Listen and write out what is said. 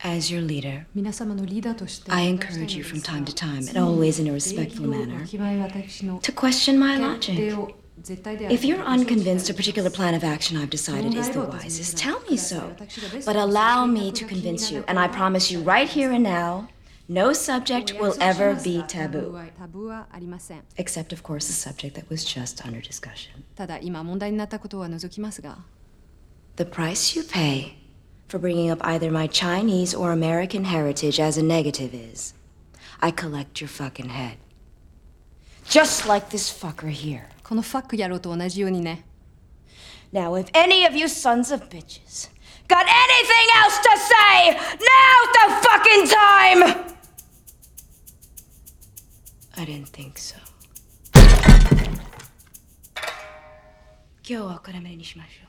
As your leader, 皆様のリーダーとして I encourage you from time to time, and always in a respectful manner, to question my logic. If you're unconvinced a particular plan of action I've decided is the wisest, tell me so. But allow me to convince you, and I promise you right here and now, no subject will ever be taboo. Except, of course, the subject that was just under discussion. ただ今問題になったことは除きますが The price you pay for bringing up either my Chinese or American heritage as a negative is, I collect your fucking head. Just like this fucker here. このファック野郎と同じようにね Now, if any of you sons of bitches got anything else to say, now's the fucking time! I didn't think so. 今日はお辛めにしましょう。